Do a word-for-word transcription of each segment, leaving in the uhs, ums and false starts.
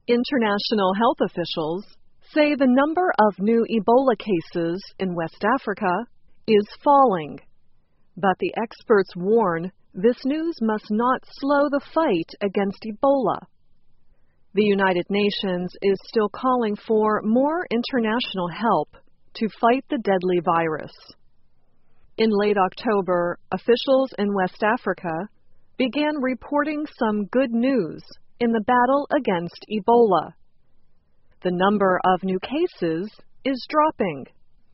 International health officials say the number of new Ebola cases in West Africa is falling, but the experts warn this news must not slow the fight against Ebola. The United Nations is still calling for more international help to fight the deadly virus. In late October, officials in West Africa began reporting some good news in the battle against Ebola. The number of new cases is dropping.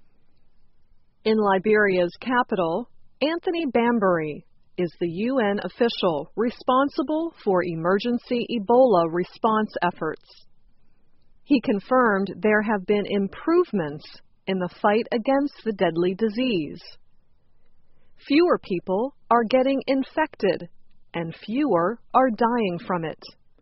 In Liberia's capital, Anthony Bambury is the U N official responsible for emergency Ebola response efforts. He confirmed there have been improvements in the fight against the deadly disease. Fewer people are getting infected, and fewer are dying from it.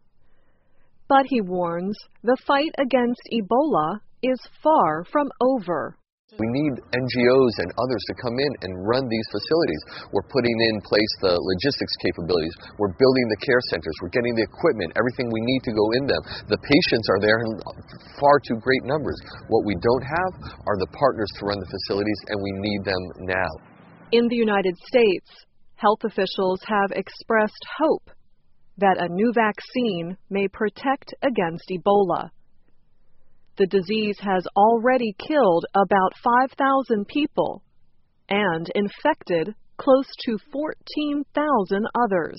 But he warns the fight against Ebola is far from over. We need N G Os and others to come in and run these facilities. We're putting in place the logistics capabilities. We're building the care centers. We're getting the equipment, everything we need to go in them. The patients are there in far too great numbers. What we don't have are the partners to run the facilities, and we need them now. In the United States, health officials have expressed hope that a new vaccine may protect against Ebola. The disease has already killed about five thousand people and infected close to fourteen thousand others.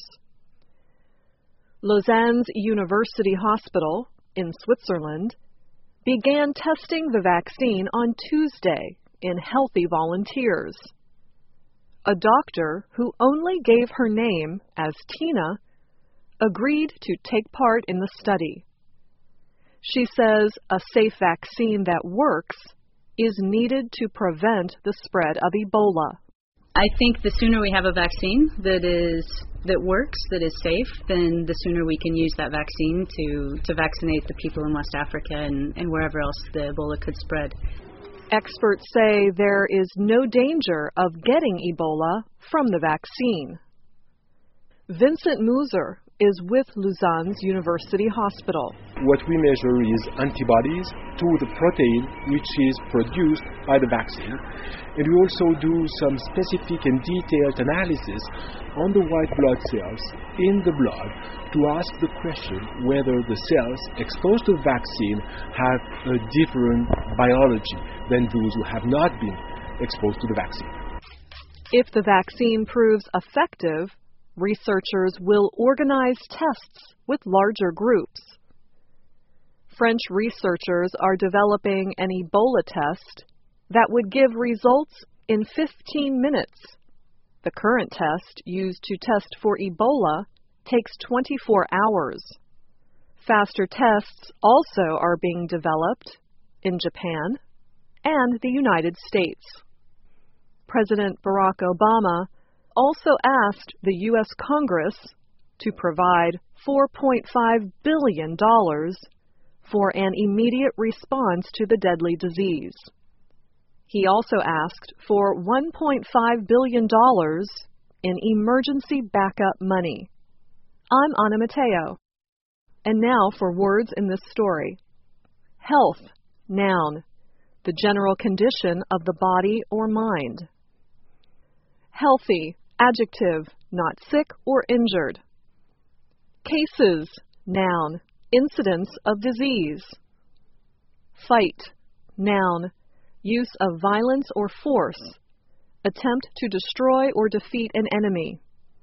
Lausanne's University Hospital in Switzerland began testing the vaccine on Tuesday in healthy volunteers. A doctor who only gave her name as Tina agreed to take part in the study. She says a safe vaccine that works is needed to prevent the spread of Ebola. I think the sooner we have a vaccine that is that works, that is safe, then the sooner we can use that vaccine to, to vaccinate the people in West Africa and, and wherever else the Ebola could spread. Experts say there is no danger of getting Ebola from the vaccine. Vincent Muser is with Lausanne's University Hospital. What we measure is antibodies to the protein which is produced by the vaccine. And we also do some specific and detailed analysis on the white blood cells in the blood to ask the question whether the cells exposed to the vaccine have a different biology than those who have not been exposed to the vaccine. If the vaccine proves effective, researchers will organize tests with larger groups. French researchers are developing an Ebola test that would give results in fifteen minutes. The current test used to test for Ebola takes twenty-four hours. Faster tests also are being developed in Japan and the United States. President Barack Obama also asked the U S Congress to provide four point five billion dollars for an immediate response to the deadly disease. He also asked for one point five billion dollars in emergency backup money. I'm Ana Mateo. And now for words in this story. Health, noun, the general condition of the body or mind. Healthy, adjective, not sick or injured. Cases, noun, incidence of disease. Fight, noun, use of violence or force, attempt to destroy or defeat an enemy.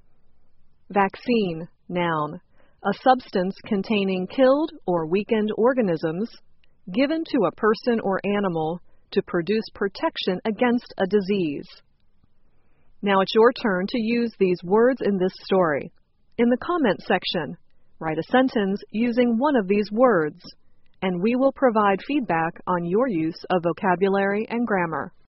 Vaccine, noun, a substance containing killed or weakened organisms given to a person or animal to produce protection against a disease. Now it's your turn to use these words in this story. In the comment section, write a sentence using one of these words, and we will provide feedback on your use of vocabulary and grammar.